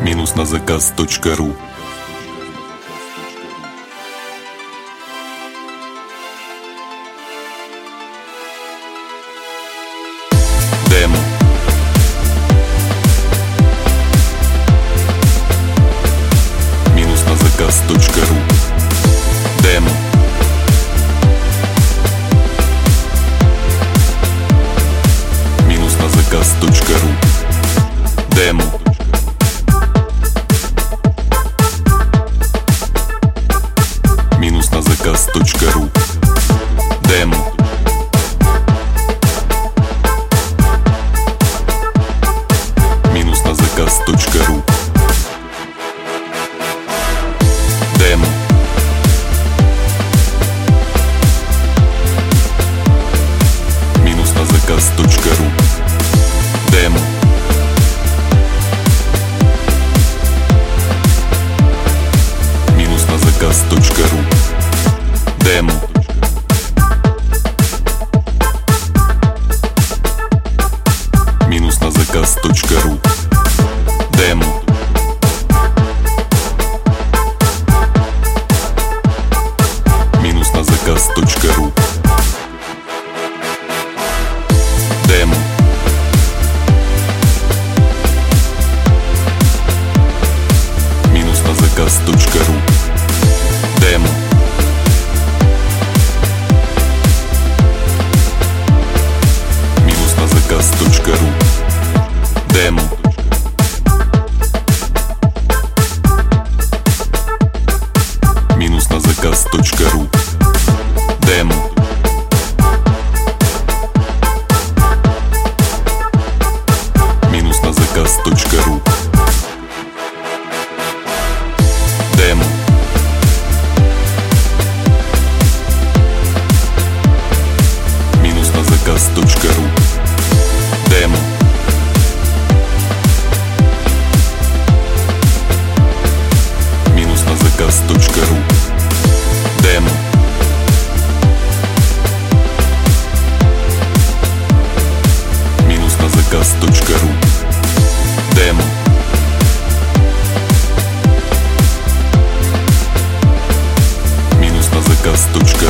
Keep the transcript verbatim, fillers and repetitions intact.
минус на заказ точка ру. Демо. минус на заказ точка ру. Демо. минус на заказ точка ру. Демо. минус на заказ точка ру. Демо. минус на заказ точка ру. Демо. минус на заказ точка ру. Демо. минус на заказ точка ру. Демо. минус на заказ точка ру. Демо. минус на заказ точка ру. Демо. минус на заказ точка ру. Демо. минус на заказ точка ру. Демо. минус на заказ точка ру. Демо. минус на заказ точка ру. Демо. минус на заказ точка ру. Демо. минус на заказ точка ру. Демо. минус на заказ точка ру. Демо. минус на заказ точка